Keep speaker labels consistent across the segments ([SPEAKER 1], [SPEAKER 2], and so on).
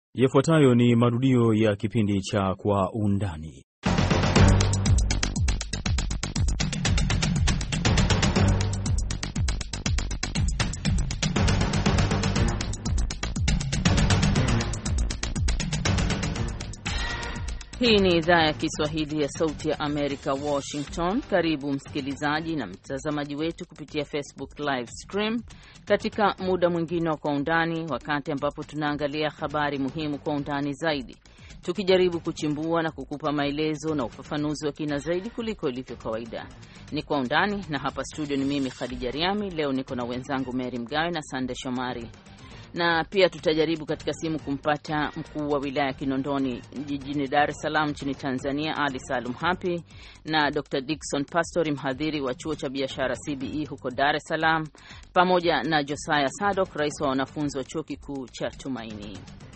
[SPEAKER 1] Yafuatayo ni marudio ya kipindi cha Kwa Undani.
[SPEAKER 2] Hii ni idhaa ya Kiswahili ya Sauti ya Amerika, Washington. Karibu msikilizaji na mtazamaji wetu kupitia Facebook live stream katika muda mwingine wa Kwa Undani, wakati ambapo tunaangalia habari muhimu kwa undani zaidi, tukijaribu kuchimbua na kukupa maelezo na ufafanuzi wa kina zaidi kuliko ilivyo kawaida. Ni Kwa Undani, na hapa studio ni mimi Khadija Riami. Leo niko na wenzangu Mary Mgawe na Sande Shomari, na pia tutajaribu katika simu kumpata mkuu wa wilaya ya Kinondoni jijini Dar es Salaam nchini Tanzania, Ali Salum Hapi, na Dr. Dickson Pastori, mhadhiri wa chuo cha biashara CBE huko Dar es Salaam, pamoja na Josiah Sadok, rais wa wanafunzi wa chuo kikuu cha Tumaini.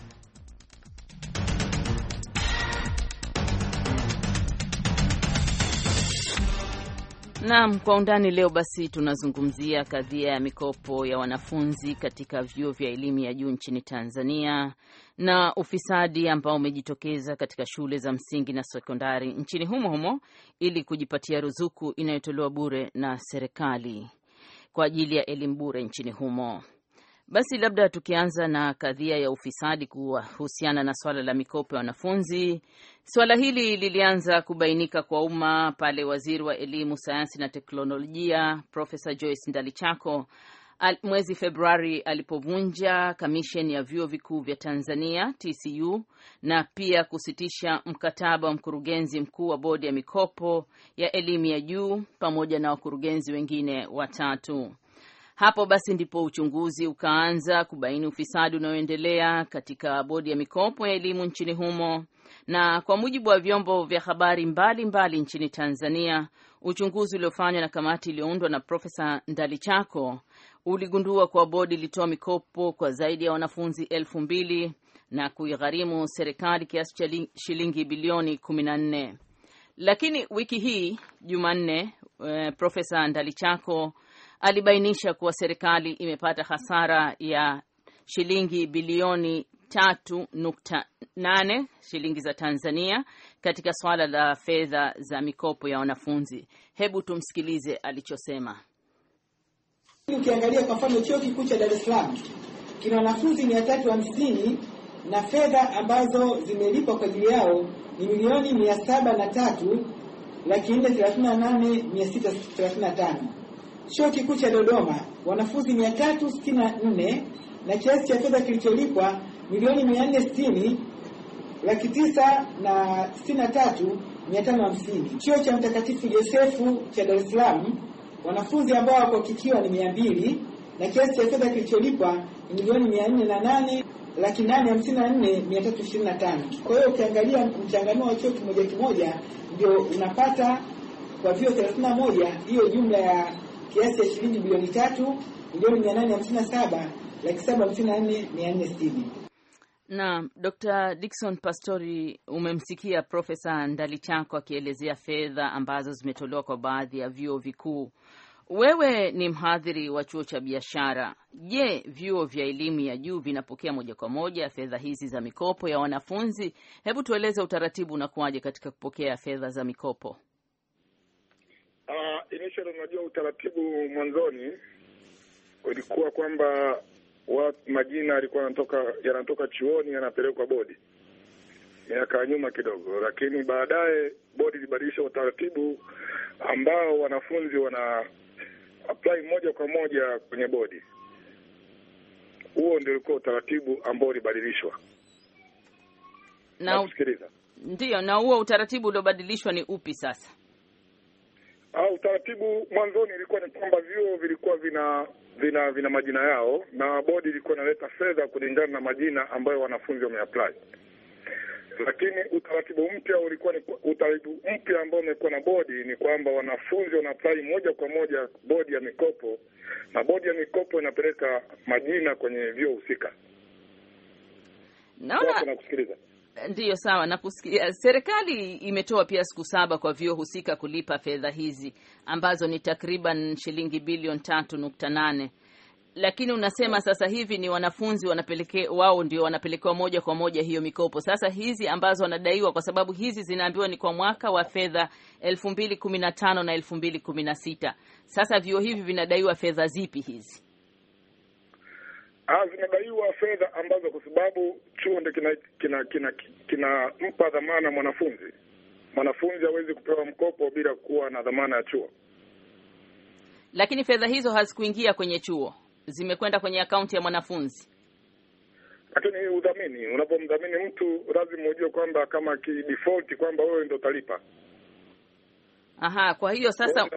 [SPEAKER 2] Naam, Kwa Undani leo basi tunazungumzia kadhia ya mikopo ya wanafunzi katika vyuo vya elimu ya juu nchini Tanzania na ufisadi ambao umejitokeza katika shule za msingi na sekondari nchini humo ili kujipatia ruzuku inayotolewa bure na serikali kwa ajili ya elimu bure nchini humo. Basi labda tukianza na kadhia ya ufisadi kuhusiana na swala la mikopo ya wanafunzi. Swala hili lilianza kubainika kwa umma pale waziri wa elimu, sayansi na teknolojia Profesa Joyce Ndalichako mwezi Februari alipovunja kamisheni ya vyuo vikuu vya Tanzania TCU na pia kusitisha mkataba wa mkurugenzi mkuu wa bodi ya mikopo ya elimu ya juu pamoja na wakurugenzi wengine watatu. Hapo basi ndipo uchunguzi ukaanza kubaini ufisadi unaoendelea katika bodi ya mikopo ya elimu nchini humo, na kwa mujibu wa vyombo vya habari mbalimbali nchini Tanzania, uchunguzi uliofanywa na kamati iliyoundwa na Profesa Ndalichako uligundua kwa bodi ilitoa mikopo kwa zaidi ya wanafunzi 2,000 na kuigharimu serikali kiasi cha shilingi bilioni 14. Lakini wiki hii Jumanne, Profesa Ndalichako alibainisha kuwa serikali imepata hasara ya shilingi bilioni 3.8 shilingi za Tanzania katika swala la fedha za mikopo ya wanafunzi. Hebu tumsikilize alichosema.
[SPEAKER 3] Ukiangalia kwa mfano chuo kikuu cha Dar es Salaam kina wanafunzi 350 na fedha ambazo zimelipwa kwa ajili yao ni milioni 703,438,635. Chuo kikuu cha Dodoma wanafunzi 364 na kiasi cha fedha kilicholipwa milioni 460,963,550. Chuo cha Mtakatifu Yosefu cha Dar es Salaam wanafunzi ambao wako kikiwa ni 200 na kiasi cha fedha kilicholipwa ni milioni 408,854,325. Kwa hiyo ukiangalia mchanganuo wa chuo kimoja ndio unapata kwa vyuo 31 hiyo jumla ya kiasi cha shilingi bilioni 3,857,754,460.
[SPEAKER 2] Na Dr. Dickson Pastori, umemsikia Profesa Ndalichako akielezea fedha ambazo zimetolewa kwa baadhi ya vyuo vikuu. Wewe ni mhadhiri wa chuo cha biashara. Je, vyuo vya elimu ya juu vinapokea moja kwa moja fedha hizi za mikopo ya wanafunzi? Hebu tueleze utaratibu unakuwaje katika kupokea fedha za mikopo?
[SPEAKER 4] Initially unajua utaratibu mwanzoni ulikuwa kwamba majina yalikuwa yanatoka chuoni yanapelekwa bodi miaka nyuma kidogo, lakini baadaye bodi ilibadilisha utaratibu ambao wanafunzi wana apply moja kwa moja kwenye bodi. Huo ndio ulikuwa utaratibu ambao ulibadilishwa.
[SPEAKER 2] Ndio, na huo utaratibu uliobadilishwa ni upi sasa?
[SPEAKER 4] Utaratibu mwanzoni ilikuwa ni kwamba vyuo vilikuwa vina majina yao na bodi ilikuwa inaleta fedha kulingana na majina ambayo wanafunzi wameapply. Lakini utaratibu mpya ambao umekuwa na bodi ni kwamba wanafunzi wanaapply moja kwa moja bodi ya mikopo, na bodi ya mikopo inapeleka majina kwenye vyuo husika. Nakusikiliza.
[SPEAKER 2] Ndiyo, sawa, nakusikia. Serikali imetoa pia siku 7 kwa vyuo husika kulipa fedha hizi ambazo ni takriban shilingi bilioni 3.8. Lakini unasema sasa hivi ni wanafunzi wao ndio wanapelekewa moja kwa moja hiyo mikopo. Sasa hizi ambazo wanadaiwa, kwa sababu hizi zinaambiwa ni kwa mwaka wa fedha 2015 na 2016. Sasa vyuo hivi vinadaiwa fedha zipi hizi?
[SPEAKER 4] Zinadaiwa fedha ambazo, kwa sababu chuo ndio kinampa dhamana mwanafunzi. Mwanafunzi hawezi kupewa mkopo bila kuwa na dhamana ya chuo.
[SPEAKER 2] Lakini fedha hizo hazikuingia kwenye chuo, zimekwenda kwenye akaunti ya mwanafunzi.
[SPEAKER 4] Lakini udhamini, unapomdhamini mtu lazima ujue kwamba kama default kwamba wewe ndio utalipa.
[SPEAKER 2] Kwa hiyo sasa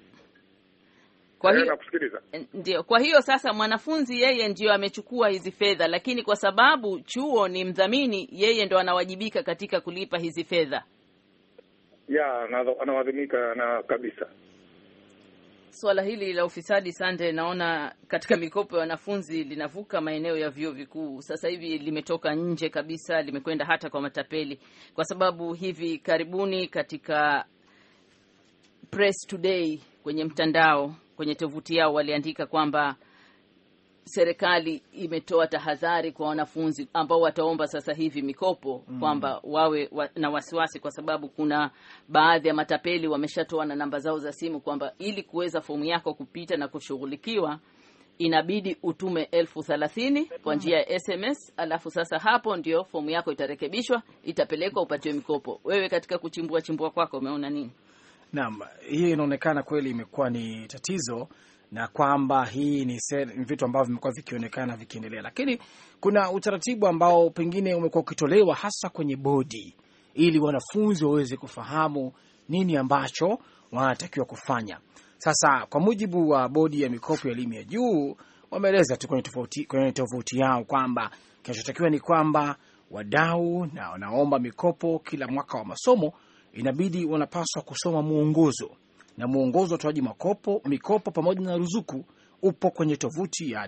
[SPEAKER 2] kwa hiyo sasa mwanafunzi yeye ndio amechukua hizi fedha, lakini kwa sababu chuo ni mdhamini, yeye ndo anawajibika katika kulipa hizi fedha.
[SPEAKER 4] Anawadhimika na kabisa.
[SPEAKER 2] Swala hili la ufisadi, Sande, naona katika mikopo ya wanafunzi linavuka maeneo ya vyuo vikuu. Sasa hivi limetoka nje kabisa, limekwenda hata kwa matapeli, kwa sababu hivi karibuni katika Press Today kwenye mtandao, kwenye tovuti yao waliandika kwamba serikali imetoa tahadhari kwa wanafunzi ambao wataomba sasa hivi mikopo kwamba wawe na wasiwasi, kwa sababu kuna baadhi ya matapeli wameshatoa na namba zao za simu kwamba ili kuweza fomu yako kupita na kushughulikiwa inabidi utume 30,000 kwa njia ya SMS, alafu sasa hapo ndio fomu yako itarekebishwa, itapelekwa upatiwe mikopo. Wewe katika chimbua kwako umeona nini?
[SPEAKER 5] Naam, hii inaonekana kweli imekuwa ni tatizo, na kwamba hii ni vitu ambavyo vimekuwa vikionekana vikiendelea, lakini kuna utaratibu ambao pengine umekuwa ukitolewa hasa kwenye bodi ili wanafunzi waweze kufahamu nini ambacho wanatakiwa kufanya. Sasa kwa mujibu wa bodi ya mikopo ya elimu ya juu, wameeleza tu kwenye tovuti yao kwamba kinachotakiwa ni kwamba wadau na wanaomba mikopo kila mwaka wa masomo inabidi wanapaswa kusoma muongozo, na muongozo wa utoaji mikopo pamoja na ruzuku upo kwenye tovuti ya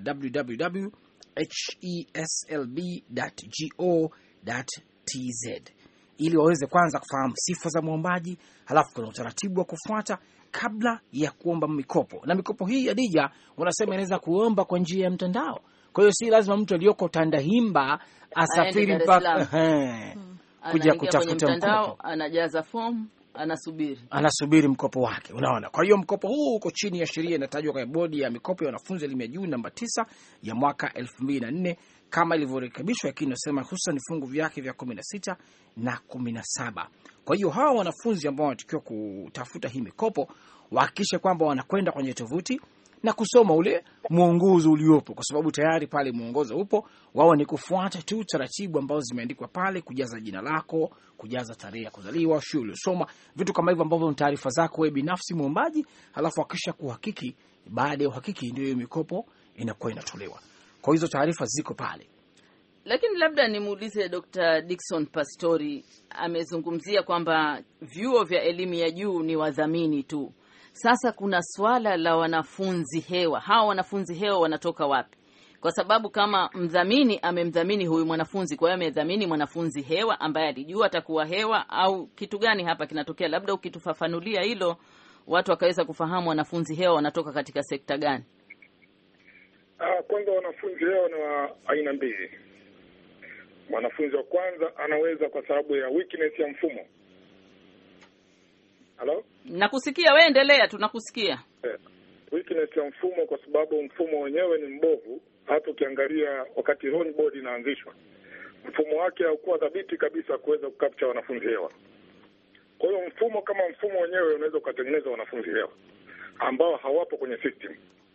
[SPEAKER 5] www.heslb.go.tz ili waweze kwanza kufahamu sifa za muombaji, halafu kuna utaratibu wa kufuata kabla ya kuomba mikopo. Na mikopo hii Adija wanasema inaweza kuomba kwa njia ya mtandao. Kwa hiyo si lazima mtu aliyoko Tandahimba asafiri mpaka kuja kutafuta mkopo.
[SPEAKER 2] Anajaza fomu, anasubiri mkopo wake, unaona. Kwa hiyo mkopo huu uko chini ya sheria inatajwa kwa bodi ya mikopo ya wanafunzi elimu ya juu namba 9 ya mwaka 2004 kama ilivyorekebishwa, lakini nasema hususan vifungu vyake vya 16 na 17. Kwa hiyo hawa wanafunzi ambao wanatakiwa kutafuta hii mikopo wahakikishe kwamba wanakwenda kwenye tovuti na kusoma ule mwongozo uliopo, kwa sababu tayari pale mwongozo upo. Wao ni kufuata tu taratibu ambazo zimeandikwa pale, kujaza jina lako, kujaza tarehe ya kuzaliwa, shule uliosoma, vitu kama hivyo ambavyo ni taarifa zako wewe binafsi muombaji, halafu hakisha kuhakiki. Baada ya uhakiki ndio hiyo mikopo inakuwa inatolewa. Kwa hizo taarifa ziko pale. Lakini labda nimuulize Dr. Dickson Pastori, amezungumzia kwamba vyuo vya elimu ya juu ni wadhamini tu. Sasa kuna swala la wanafunzi hewa. Hawa wanafunzi hewa wanatoka wapi? Kwa sababu kama mdhamini amemdhamini huyu mwanafunzi, kwa hiyo amedhamini mwanafunzi hewa ambaye alijua atakuwa hewa, au kitu gani hapa kinatokea? Labda ukitufafanulia hilo, watu wakaweza kufahamu wanafunzi hewa wanatoka katika sekta gani.
[SPEAKER 4] Kwanza wanafunzi hewa ni wa aina mbili. Mwanafunzi wa kwanza anaweza kwa sababu ya weakness ya mfumo. Hello?
[SPEAKER 2] Nakusikia, wewe endelea, tunakusikia.
[SPEAKER 4] Weakness ya mfumo kwa sababu mfumo wenyewe ni mbovu. Hata ukiangalia wakati loan board inaanzishwa, mfumo wake haukuwa dhabiti kabisa kuweza kukapcha wanafunzi hewa. Kwa hiyo mfumo kama mfumo wenyewe unaweza kutengeneza wanafunzi hewa ambao hawapo kwenye system.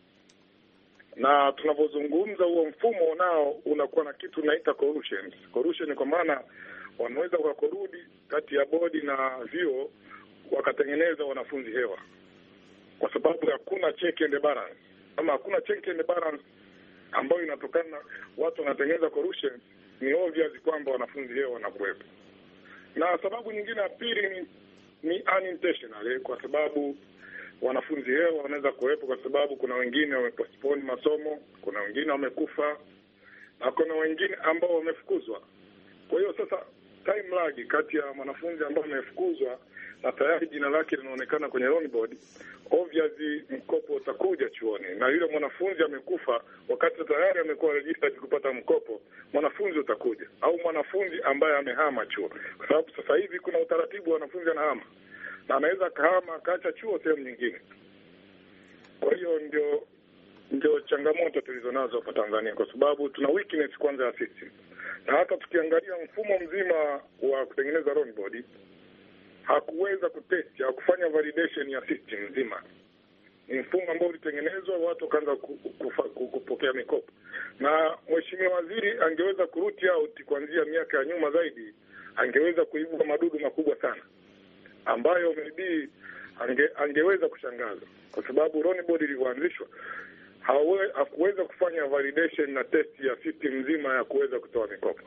[SPEAKER 4] Na tunapozungumza huo mfumo nao unakuwa na kitu naita corruption. Corruption kwa maana wanaweza kukorudi kati ya bodi na vyuo wakatengeneza wanafunzi hewa, kwa sababu hakuna check and balance. Ama hakuna check and balance ambayo inatokana watu wanatengeneza corruption, ni obvious kwamba wanafunzi hewa wanakuwepo. Na sababu nyingine ya pili ni unintentional, kwa sababu wanafunzi hewa wanaweza kuwepo kwa sababu kuna wengine wamepostpone masomo, kuna wengine wamekufa, na kuna wengine ambao wamefukuzwa. Kwa hiyo sasa time lag kati ya mwanafunzi ambaye amefukuzwa na tayari jina lake linaonekana kwenye loan board, obviously mkopo utakuja chuoni, na yule mwanafunzi amekufa wakati tayari amekuwa registered kupata mkopo, mwanafunzi utakuja, au mwanafunzi ambaye amehama chuo, kwa sababu sasa hivi kuna utaratibu wa wanafunzi anahama na anaweza kahama akaacha chuo sehemu nyingine. Kwa hiyo ndio changamoto tulizonazo hapa Tanzania, kwa sababu tuna weakness kwanza ya system, na hata tukiangalia mfumo mzima wa kutengeneza loan board hakuweza kutest au kufanya validation ya system nzima. Ni mfumo ambao ulitengenezwa watu kaanza kupokea mikopo, na mheshimiwa waziri angeweza kuruti out kuanzia miaka ya nyuma zaidi, angeweza kuibua madudu makubwa sana ambayo maybe angeweza kushangaza, kwa sababu loan board ilivyoanzishwa hakuweza kufanya validation na test ya system nzima ya kuweza kutoa mikopo.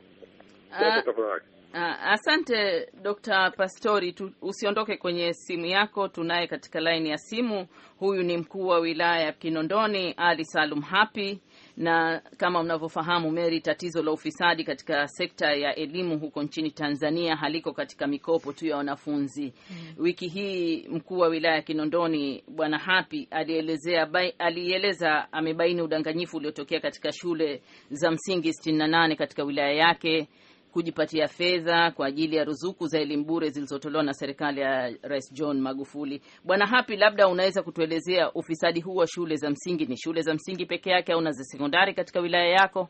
[SPEAKER 2] Asante Dr. Pastori, usiondoke kwenye simu yako, tunaye katika line ya simu. Huyu ni mkuu wa wilaya ya Kinondoni Ali Salum Hapi, na kama mnavyofahamu Mary, tatizo la ufisadi katika sekta ya elimu huko nchini Tanzania haliko katika mikopo tu ya wanafunzi. Wiki hii mkuu wa wilaya ya Kinondoni Bwana Hapi alieleza amebaini udanganyifu uliotokea katika shule za msingi 68 katika wilaya yake kujipatia fedha kwa ajili ya ruzuku za elimu bure zilizotolewa na serikali ya Rais John Magufuli. Bwana Hapi, labda unaweza kutuelezea ufisadi huu wa shule za msingi, ni shule za msingi peke yake au na za sekondari katika wilaya yako?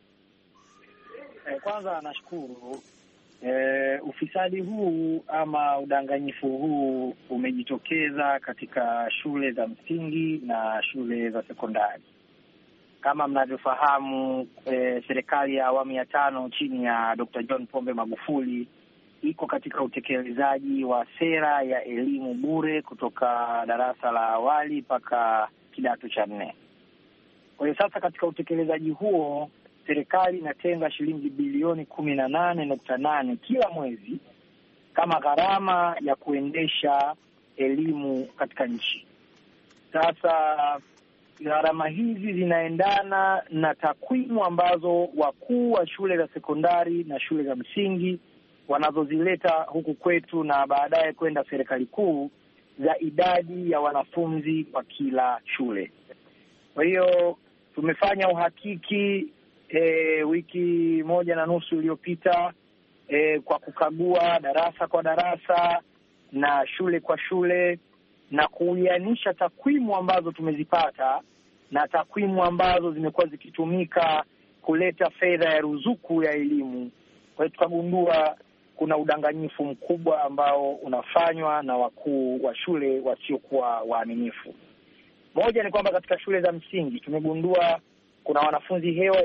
[SPEAKER 6] Kwanza nashukuru. Ufisadi huu ama udanganyifu huu umejitokeza katika shule za msingi na shule za sekondari. Kama mnavyofahamu, serikali ya awamu ya 5 chini ya Dr. John Pombe Magufuli iko katika utekelezaji wa sera ya elimu bure kutoka darasa la awali mpaka kidato cha 4. Kwa hiyo sasa katika utekelezaji huo serikali inatenga shilingi bilioni 18.8 kila mwezi kama gharama ya kuendesha elimu katika nchi. Sasa gharama hizi zinaendana na takwimu ambazo wakuu wa shule za sekondari na shule za msingi wanazozileta huku kwetu na baadaye kwenda serikali kuu za idadi ya wanafunzi kwa kila shule. Kwa hiyo tumefanya uhakiki wiki 1.5 iliyopita kwa kukagua darasa kwa darasa na shule kwa shule na kuianisha takwimu ambazo tumezipata na takwimu ambazo zimekuwa zikitumika kuleta fedha ya ruzuku ya elimu. Kwa hiyo tukagundua kuna udanganyifu mkubwa ambao unafanywa na wakuu wa shule wasiokuwa waaminifu. Moja ni kwamba katika shule za msingi tumegundua kuna wanafunzi hewa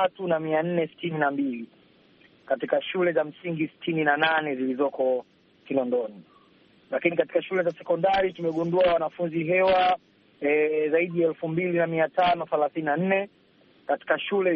[SPEAKER 6] 3,462 katika shule za msingi 68 zilizoko Kinondoni. Lakini katika shule za sekondari tumegundua wanafunzi hewa zaidi ya 2,534 katika shule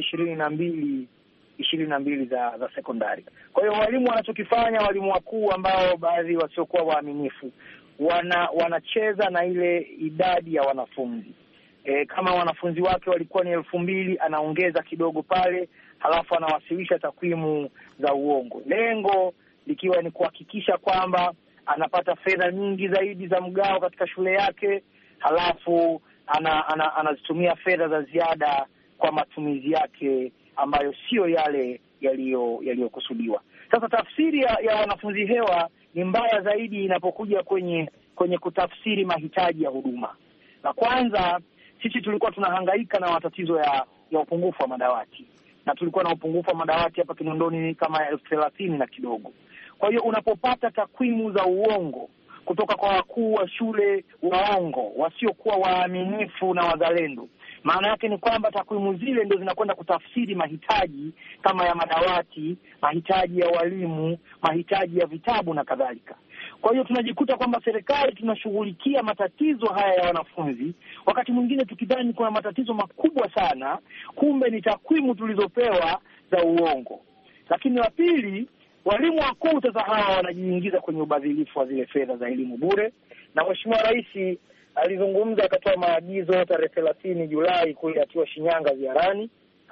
[SPEAKER 6] 22 za sekondari. Kwa hiyo walimu wanachokifanya, walimu wakuu ambao baadhi wasiokuwa waaminifu, wanacheza na ile idadi ya wanafunzi. Kama wanafunzi wake walikuwa ni 2,000 anaongeza kidogo pale, halafu anawasilisha takwimu za uongo. Lengo likiwa ni kuhakikisha kwamba anapata fedha nyingi zaidi za mgao katika shule yake, halafu anazitumia fedha za ziada kwa matumizi yake ambayo sio yale yaliyokusudiwa. Sasa tafsiri ya wanafunzi hewa ni mbaya zaidi inapokuja kwenye kutafsiri mahitaji ya huduma. Na kwanza sisi tulikuwa tunahangaika na matatizo ya upungufu wa madawati. Na tulikuwa na upungufu wa madawati hapa Kinondoni kama 30,000 na kidogo. Kwa hiyo unapopata takwimu za uongo kutoka kwa wakuu wa shule waongo wasiokuwa waaminifu na wazalendo, maana yake ni kwamba takwimu zile ndio zinakwenda kutafsiri mahitaji kama ya madawati, mahitaji ya walimu, mahitaji ya vitabu na kadhalika. Kwa hiyo tunajikuta kwamba serikali tunashughulikia matatizo haya ya wanafunzi, wakati mwingine tukidhani kuna matatizo makubwa sana, kumbe ni takwimu tulizopewa za uongo. Lakini la pili, walimu wakuu sasa hawa wanajiingiza kwenye ubadhilifu wa zile fedha za elimu bure, na Mheshimiwa Rais alizungumza akatoa maagizo tarehe 30 Julai kule akiwa Shinyanga ziarani,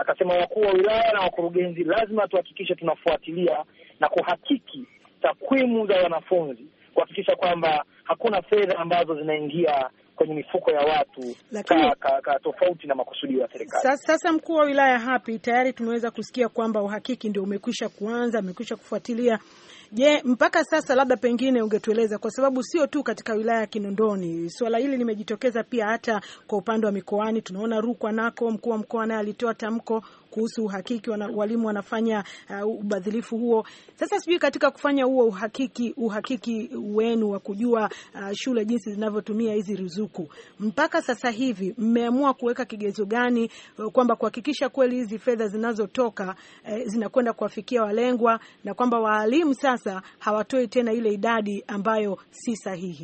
[SPEAKER 6] akasema wakuu wa wilaya na wakurugenzi lazima tuhakikishe tunafuatilia na kuhakiki takwimu za wanafunzi, kuhakikisha kwamba hakuna fedha ambazo zinaingia kwenye mifuko ya watu tofauti na makusudio ya serikali.
[SPEAKER 7] Sasa mkuu wa wilaya Hapi, tayari tumeweza kusikia kwamba uhakiki ndio umekwisha kuanza, umekwisha kufuatilia. Je, mpaka sasa labda pengine ungetueleza, kwa sababu sio tu katika wilaya ya Kinondoni, swala hili limejitokeza pia hata kwa upande wa mikoani. Tunaona Rukwa nako mkuu wa mkoa naye alitoa tamko kuhusu uhakiki, walimu wanafanya ubadhilifu huo. Sasa sijui katika kufanya huo uhakiki wenu wa kujua shule jinsi zinavyotumia hizi ruzuku, mpaka sasa hivi mmeamua kuweka kigezo gani kwamba kuhakikisha kweli hizi fedha zinazotoka zinakwenda kuwafikia walengwa na kwamba walimu sasa hawatoi tena ile idadi ambayo si sahihi?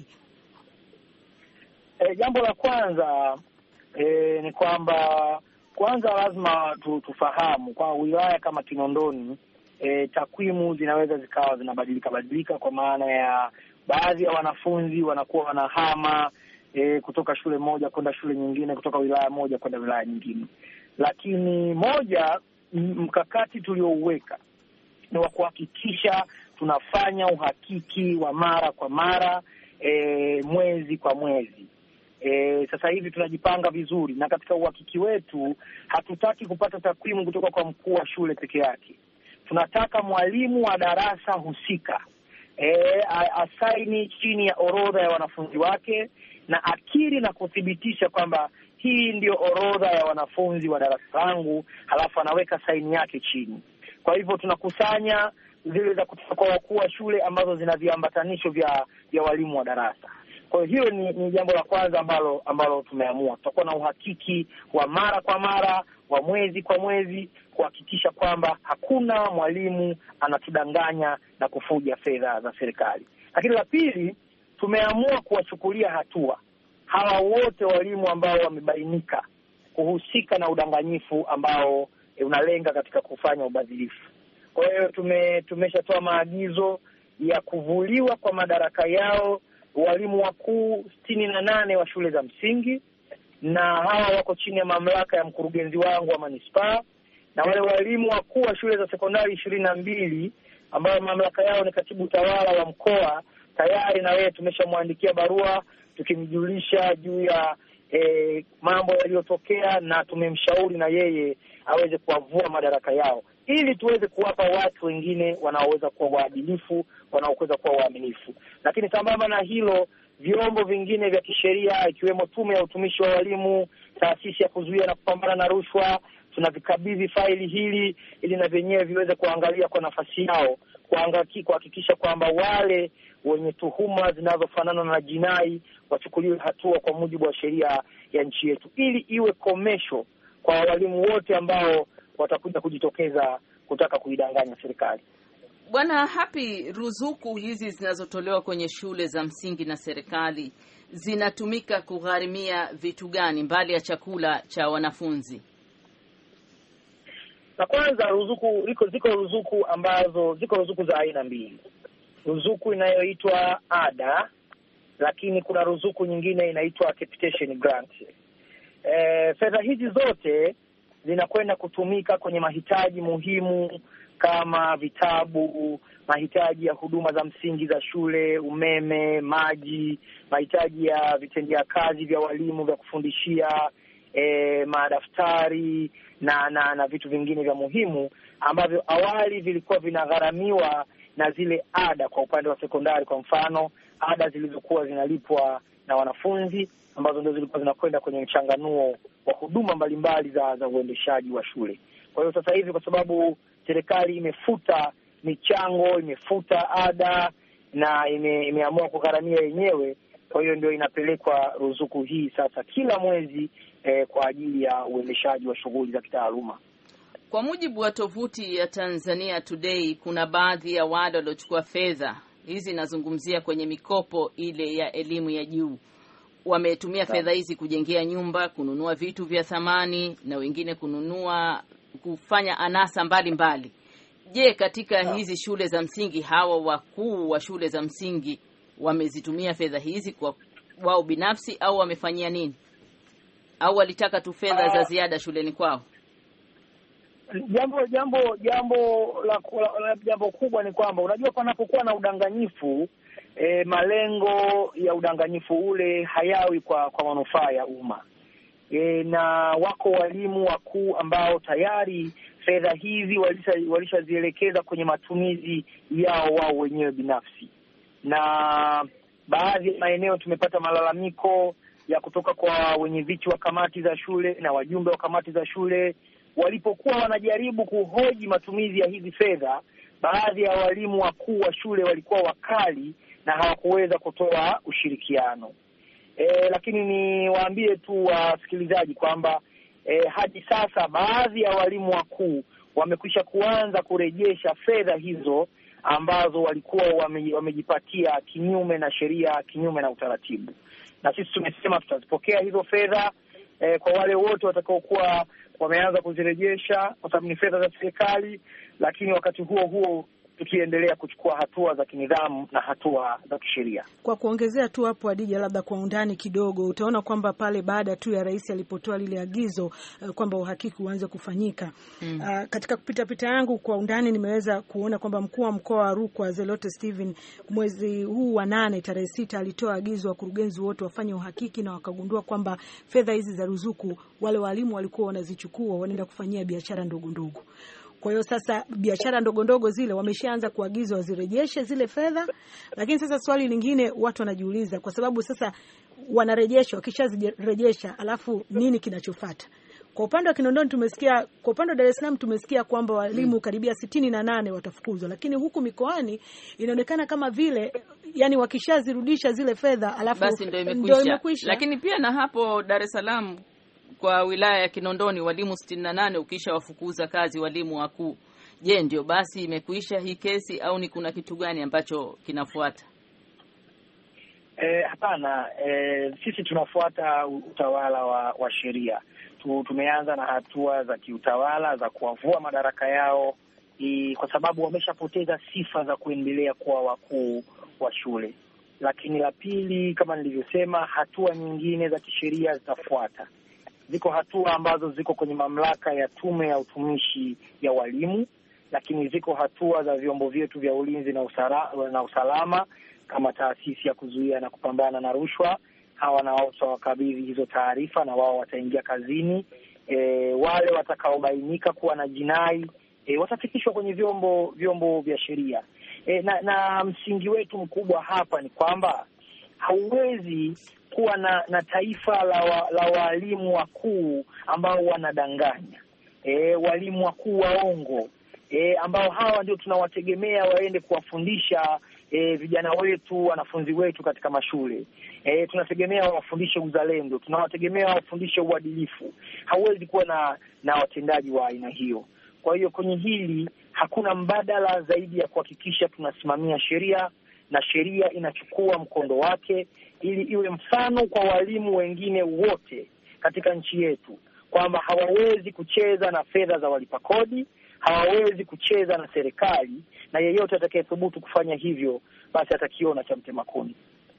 [SPEAKER 6] Jambo la kwanza ni kwamba kwanza lazima tufahamu kwa wilaya kama Kinondoni takwimu zinaweza zikawa zinabadilika kwa maana ya baadhi ya wanafunzi wanakuwa wanahama kutoka shule moja kwenda shule nyingine, kutoka wilaya moja kwenda wilaya nyingine. Lakini moja, mkakati tuliouweka ni wa kuhakikisha tunafanya uhakiki wa mara kwa mara, mwezi kwa mwezi. Sasa hivi tunajipanga vizuri, na katika uhakiki wetu hatutaki kupata takwimu kutoka kwa mkuu wa shule peke yake. Tunataka mwalimu wa darasa husika asaini chini ya orodha ya wanafunzi wake na akiri na kuthibitisha kwamba hii ndio orodha ya wanafunzi wa darasa langu, halafu anaweka saini yake chini. Kwa hivyo tunakusanya zile za kutoka kwa wakuu wa shule ambazo zina viambatanisho vya walimu wa darasa. Kwa hiyo ni jambo la kwanza ambalo tumeamua. Tutakuwa na uhakiki wa mara kwa mara, wa mwezi kwa mwezi, kuhakikisha kwamba hakuna mwalimu anatudanganya na kufuja fedha za serikali. Lakini la pili, tumeamua kuwachukulia hatua hawa wote walimu ambao wamebainika kuhusika na udanganyifu ambao unalenga katika kufanya ubadhilifu. Kwa hiyo tumeshatoa maagizo ya kuvuliwa kwa madaraka yao walimu wakuu 68 wa shule za msingi, na hawa wako chini ya mamlaka ya mkurugenzi wangu wa manispaa, na wale walimu wakuu wa shule za sekondari 22 ambao mamlaka yao ni katibu tawala wa mkoa, tayari na yeye tumeshamwandikia barua tukimjulisha juu ya mambo yaliyotokea, na tumemshauri na yeye aweze kuwavua madaraka yao ili tuweze kuwapa watu wengine wanaoweza kuwa waadilifu, wanaoweza kuwa waaminifu. Lakini sambamba na hilo, vyombo vingine vya kisheria ikiwemo Tume ya Utumishi wa Walimu, Taasisi ya Kuzuia na Kupambana na Rushwa, tunavikabidhi faili hili ili na vyenyewe viweze kuangalia kwa nafasi yao, kuhakikisha kwamba wale wenye tuhuma zinazofanana na jinai wachukuliwe hatua kwa mujibu wa sheria ya nchi yetu, ili iwe komesho kwa walimu wote ambao watakuja kujitokeza kutaka kuidanganya serikali.
[SPEAKER 2] Bwana Hapi, ruzuku hizi zinazotolewa kwenye shule za msingi na serikali zinatumika kugharimia vitu gani mbali ya chakula cha wanafunzi?
[SPEAKER 6] Na kwanza ziko ruzuku za aina mbili. Ruzuku inayoitwa ada, lakini kuna ruzuku nyingine inaitwa capitation grant. Fedha hizi zote zinakwenda kutumika kwenye mahitaji muhimu kama vitabu, mahitaji ya huduma za msingi za shule, umeme, maji, mahitaji ya vitendea kazi vya walimu vya kufundishia, madaftari na vitu vingine vya muhimu ambavyo awali vilikuwa vinagharamiwa na zile ada. Kwa upande wa sekondari, kwa mfano, ada zilizokuwa zinalipwa na wanafunzi ambazo ndio zilikuwa zinakwenda kwenye mchanganuo wa huduma mbalimbali za uendeshaji wa shule. Kwa hiyo sasa hivi, kwa sababu serikali imefuta michango, imefuta ada na imeamua kugharamia yenyewe, kwa hiyo ndio inapelekwa ruzuku hii sasa kila mwezi kwa ajili ya uendeshaji wa shughuli za kitaaluma.
[SPEAKER 2] Kwa mujibu wa tovuti ya Tanzania Today, kuna baadhi ya wale waliochukua fedha hizi, nazungumzia kwenye mikopo ile ya elimu ya juu, wametumia fedha hizi kujengea nyumba, kununua vitu vya thamani, na wengine kufanya anasa mbalimbali. Je, katika hizi shule za msingi, hawa wakuu wa shule za msingi wamezitumia fedha hizi kwa wao binafsi au wamefanyia nini? Au walitaka tu fedha za ziada shuleni kwao?
[SPEAKER 6] Jambo kubwa ni kwamba unajua, panapokuwa na udanganyifu malengo ya udanganyifu ule hayawi kwa manufaa ya umma. Na wako walimu wakuu ambao tayari fedha hizi walishazielekeza kwenye matumizi yao wao wenyewe binafsi, na baadhi ya maeneo tumepata malalamiko ya kutoka kwa wenyeviti wa kamati za shule na wajumbe wa kamati za shule. Walipokuwa wanajaribu kuhoji matumizi ya hizi fedha, baadhi ya walimu wakuu wa shule walikuwa wakali na hawakuweza kutoa ushirikiano. Lakini niwaambie tu wasikilizaji kwamba hadi sasa baadhi ya walimu wakuu wamekwisha kuanza kurejesha fedha hizo ambazo walikuwa wamejipatia kinyume na sheria, kinyume na utaratibu. Na sisi tumesema tutazipokea hizo fedha kwa wale wote watakaokuwa wameanza kuzirejesha, kwa sababu ni fedha za serikali, lakini wakati huo huo tukiendelea kuchukua hatua za kinidhamu na hatua za kisheria.
[SPEAKER 7] Kwa kuongezea tu hapo, Adija, labda kwa undani kidogo, utaona kwamba pale baada tu ya rais alipotoa lile agizo kwamba uhakiki uanze kufanyika, katika kupita yangu kwa undani nimeweza kuona kwamba mkuu wa mkoa wa Rukwa Zelote Steven mwezi huu wa 8 tarehe 6 alitoa agizo wakurugenzi wote wafanye uhakiki, na wakagundua kwamba fedha hizi za ruzuku wale walimu walikuwa wanazichukua wanaenda kufanyia biashara ndogo ndogo. Kwa hiyo sasa biashara ndogo ndogo zile wameshaanza kuagizwa wazirejeshe zile fedha, lakini sasa swali lingine watu wanajiuliza, kwa sababu sasa wanarejesha, wakishazirejesha alafu nini kinachofuata? Kwa upande wa Kinondoni tumesikia, kwa upande wa Dar es Salaam tumesikia kwamba walimu karibia 68 watafukuzwa, lakini huku mikoani inaonekana kama vile yani wakishazirudisha zile fedha alafu
[SPEAKER 2] basi ndio imekwisha. Lakini pia na hapo Dar es Salaam kwa wilaya ya Kinondoni walimu 68 ukisha wafukuza kazi walimu wakuu. Je, ndio basi imekwisha hii kesi au ni kuna kitu gani ambacho kinafuata?
[SPEAKER 6] Hapana, sisi tunafuata utawala wa sheria. Tumeanza na hatua za kiutawala za kuwavua madaraka yao kwa sababu wameshapoteza sifa za kuendelea kuwa wakuu wa shule. Lakini la pili, kama nilivyosema, hatua nyingine za kisheria zitafuata. Ziko hatua ambazo ziko kwenye mamlaka ya Tume ya Utumishi ya Walimu, lakini ziko hatua za vyombo vyetu vya ulinzi na usalama kama taasisi ya kuzuia na kupambana na rushwa. Hawa na wao wakabidhi hizo taarifa na wao wataingia kazini. Wale watakaobainika kuwa na jinai watafikishwa kwenye vyombo vya sheria. Na msingi wetu mkubwa hapa ni kwamba hauwezi kuwa na taifa la walimu wakuu ambao wanadanganya, walimu wakuu waongo, ambao hawa ndio tunawategemea waende kuwafundisha vijana wetu, wanafunzi wetu katika mashule. Tunategemea wafundishe uzalendo, tunawategemea wafundishe uadilifu. Hauwezi kuwa na watendaji wa aina hiyo. Kwa hiyo kwenye hili hakuna mbadala zaidi ya kuhakikisha tunasimamia sheria na sheria inachukua mkondo wake ili iwe mfano kwa walimu wengine wote katika nchi yetu, kwamba hawawezi kucheza na fedha za walipa kodi, hawawezi kucheza na serikali, na yeyote atakayethubutu kufanya hivyo basi atakiona cha mtema kuni.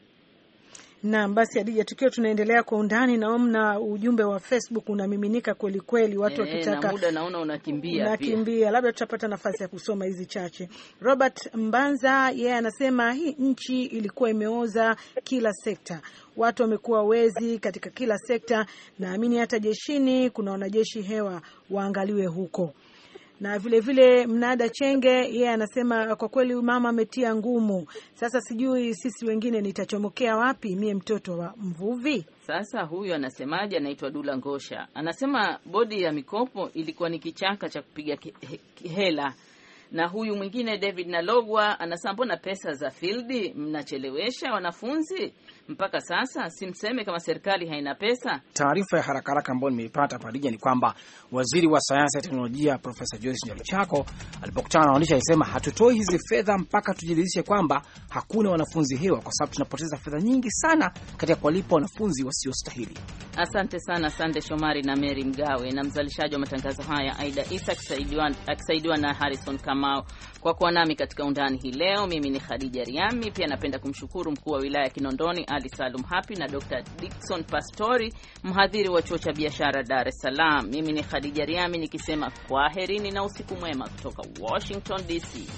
[SPEAKER 7] Naam, basi Adija, tukiwa tunaendelea kwa undani, naona ujumbe wa Facebook unamiminika kweli kweli, watu wakitaka
[SPEAKER 2] na muda naona unakimbia.
[SPEAKER 7] Labda tutapata nafasi ya kusoma hizi chache. Robert Mbanza yeye anasema hii nchi ilikuwa imeoza kila sekta. Watu wamekuwa wezi katika kila sekta. Naamini hata jeshini kuna wanajeshi hewa waangaliwe huko. Na vile vile Mnada Chenge yeye anasema kwa kweli mama ametia ngumu. Sasa sijui sisi wengine nitachomokea wapi, mie mtoto wa mvuvi.
[SPEAKER 2] Sasa huyu anasemaje? Anaitwa Dula Ngosha. Anasema bodi ya mikopo ilikuwa ni kichaka cha kupiga hela. Na huyu mwingine David Nalogwa anasema mbona pesa za field mnachelewesha wanafunzi mpaka sasa, simseme kama serikali haina pesa.
[SPEAKER 5] Taarifa ya haraka haraka ambayo nimeipata Padija ni kwamba waziri wa sayansi na teknolojia Profesa Joyce Nyaluchako alipokutana na waandishi alisema hatutoi hizi fedha mpaka tujiridhishe kwamba hakuna wanafunzi hewa, kwa sababu tunapoteza fedha nyingi sana katika kuwalipa wanafunzi wasiostahili.
[SPEAKER 2] Asante sana Sande Shomari na Mary Mgawe, na mzalishaji wa matangazo haya Aida Isa akisaidiwa na Harrison Kama. Kamau kwa kuwa nami katika undani hii leo. Mimi ni Khadija Riami. Pia napenda kumshukuru mkuu wa wilaya ya Kinondoni Ali Salum Hapi na Dr. Dickson Pastori, mhadhiri wa chuo cha biashara Dar es Salaam. Mimi ni Khadija Riami nikisema kwaherini na usiku mwema kutoka Washington DC.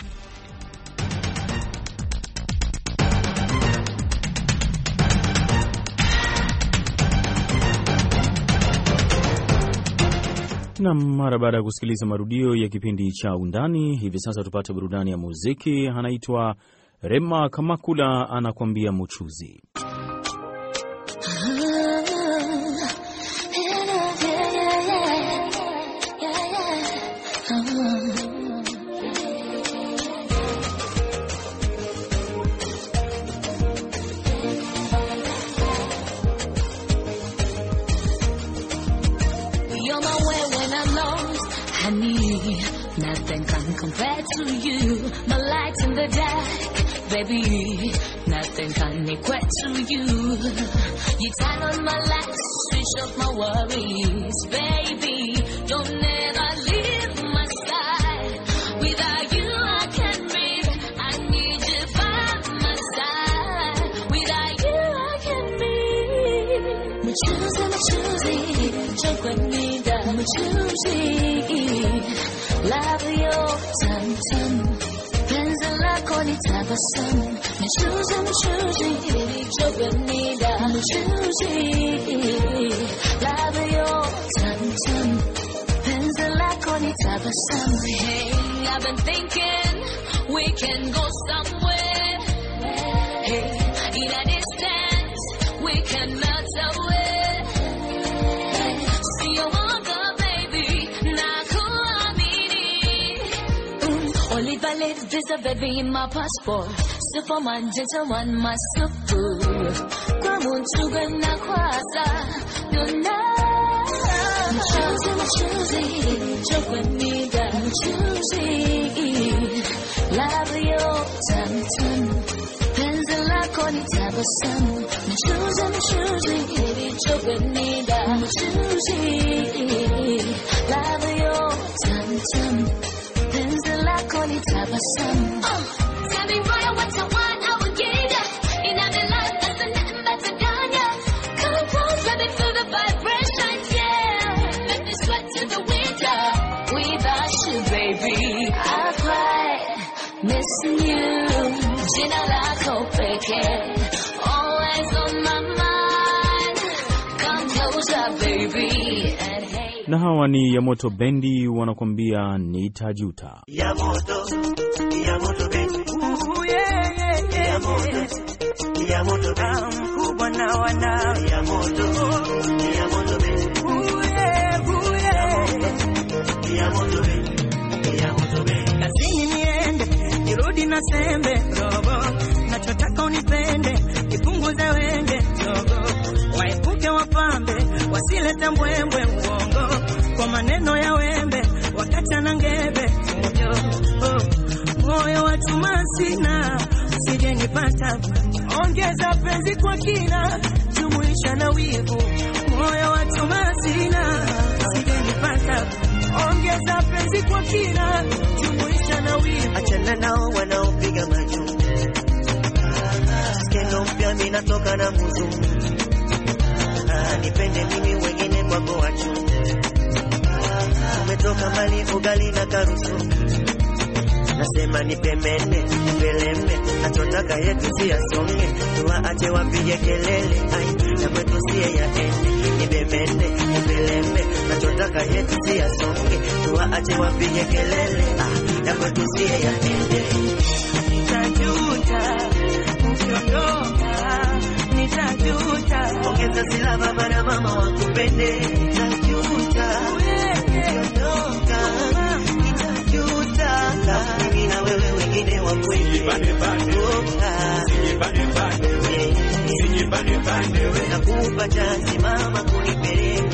[SPEAKER 1] Na mara baada ya kusikiliza marudio ya kipindi cha Undani, hivi sasa tupate burudani ya muziki. Anaitwa Rema Kamakula, anakuambia Muchuzi.
[SPEAKER 8] Nothing can compare to you, my light in the dark, baby. Nothing can equate to you. You turn on my lights, switch off my worries, baby. Don't ever leave my side. Without you I can't breathe. I need you by my side. Without you I can't breathe. I'm choosing, chocolate, I'm choosing. Love your tum-tum, penzi lako ni tabasamu. I'm choosing, chocolate, I'm choosing. Love your tum-tum, penzi lako ni tabasamu. Hey, I've been thinking we can go somewhere. Hey, in a distance we can melt away. See you walk, baby, only valid visa, baby, in my passport. Superman, gentleman, my super. Kwa muntuga na kwaza, dona. I'm choosing, chocolate, I'm choosing. Love your tum-tum, penzi lako ni tabasamu. I'm choosing, chocolate, I'm choosing. Love your tum-tum, tell me right what you want, I will get ya. In other life, that's nothing but a gun, yeah. Come close, let me feel the vibrations, yeah. Make me sweat to the winter. Without you, baby, I cry, missing you. Jina lako pekee, always on my mind. Come closer, baby, and hey.
[SPEAKER 1] Na hawa ni Yamoto Bendi wanakuambia nitajuta.
[SPEAKER 9] Yamoto Bendi. Yamoto Bendi. Mkubwa na wana. Yamoto Bendi. Yamoto Bendi. Yamoto Bendi. Kazini niende, nirudi na sembe, robo. Nachotaka unipende, nipunguze wenge, robo. Waepuke wapambe, wasilete mbwembwe uongo. Kwa maneno ya wembe, wakacha na ngebe, moyo wa chuma sina, usije nipata. Ongeza penzi kwa kina, jumuisha na wivu. Moyo wa chuma sina, usije nipata. Ongeza penzi kwa kina, jumuisha na wivu. Achana nao wanaopiga majumbe. Skendo mpya mimi natoka na muzungu. Nipende mimi wengine kwako wachunde. Umetoka mbali ugali na karusu. Nasema nipemene, nipeleme. Nachotaka yetu siyasonge. Tuwaache wapige kelele. Ai, na kwetu siye yaende. Nipemene, nipeleme. Nachotaka yetu siyasonge. Tuwaache wapige kelele. Ah, na kwetu siye yaende. Nitajuta, ukiondoka. Nitajuta, ongeza sila baba na mama wakupende. Nitajuta, ukiondoka. Nitajuta, mimi na wewe wengine wakwende. Nakupa chansi mama kunipeleka.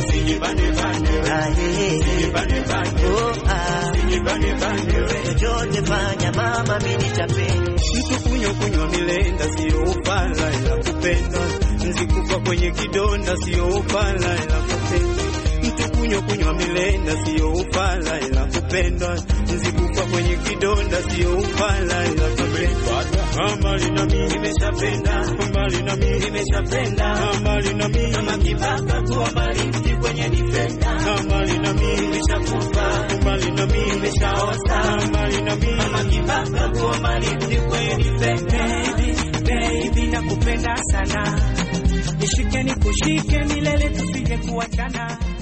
[SPEAKER 9] Chochote fanya mama mimi nitapenda.
[SPEAKER 10] Mtu kunywa milenda sio upala ila kupenda. Nzikufa kwenye kidonda sio upala ila kupenda. Mtu kunywa milenda sio ufala, ila kupendwa nzikufa kwenye kidonda sio ufala, ila kupendwa. Mbali na mimi nimeshapenda, mbali na mimi nimeshapenda, mbali na mimi kama kibaka kwa mbali kwenye defender, mbali na mimi nimeshakufa, mbali na mimi nimeshaosa, mbali na mimi kama kibaka kwa mbali kwenye defender. Baby nakupenda sana, nishike nikushike milele tusije kuachana.